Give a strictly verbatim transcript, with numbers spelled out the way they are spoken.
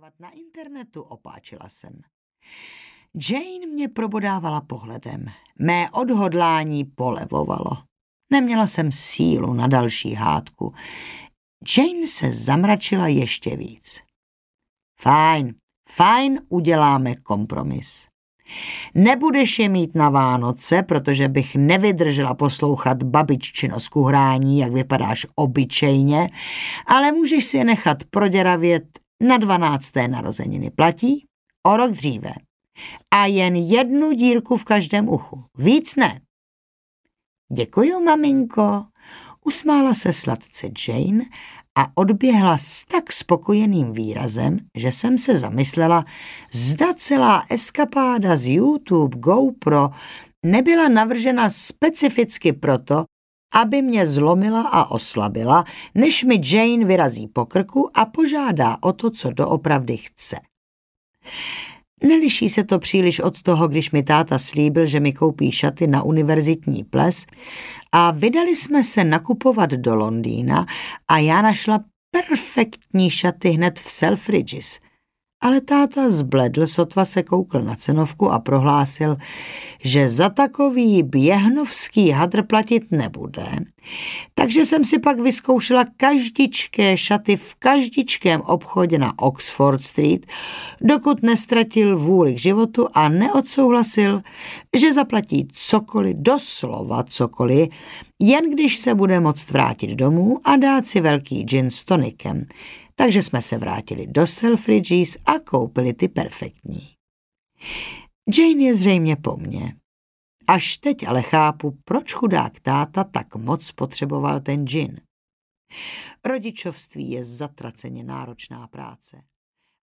prodávat na internetu, opáčila jsem. Jane mě probodávala pohledem. Mé odhodlání polevovalo. Neměla jsem sílu na další hádku. Jane se zamračila ještě víc. Fajn, fajn, uděláme kompromis. Nebudeš je mít na Vánoce, protože bych nevydržela poslouchat babiččino skuhrání, jak vypadáš obyčejně, ale můžeš si je nechat proděravět na dvanácté narozeniny. Platí? O rok dříve. A jen jednu dírku v každém uchu. Víc ne. Děkuju, maminko. Usmála se sladce Jane a odběhla s tak spokojeným výrazem, že jsem se zamyslela, zda celá eskapáda z YouTube GoPro nebyla navržena specificky proto, aby mě zlomila a oslabila, než mi Jane vyrazí po krku a požádá o to, co doopravdy chce. Neliší se to příliš od toho, když mi táta slíbil, že mi koupí šaty na univerzitní ples a vydali jsme se nakupovat do Londýna a já našla perfektní šaty hned v Selfridges. Ale táta zbledl, sotva se koukl na cenovku a prohlásil, že za takový běhnovský hadr platit nebude. Takže jsem si pak vyzkoušela každičké šaty v každičkém obchodě na Oxford Street, dokud nestratil vůli k životu a neodsouhlasil, že zaplatí cokoliv, doslova cokoliv, jen když se bude moct vrátit domů a dát si velký gin s tonikem. Takže jsme se vrátili do Selfridges a koupili ty perfektní. Jane je zřejmě po mně. Až teď ale chápu, proč chudák táta tak moc potřeboval ten gin. Rodičovství je zatraceně náročná práce.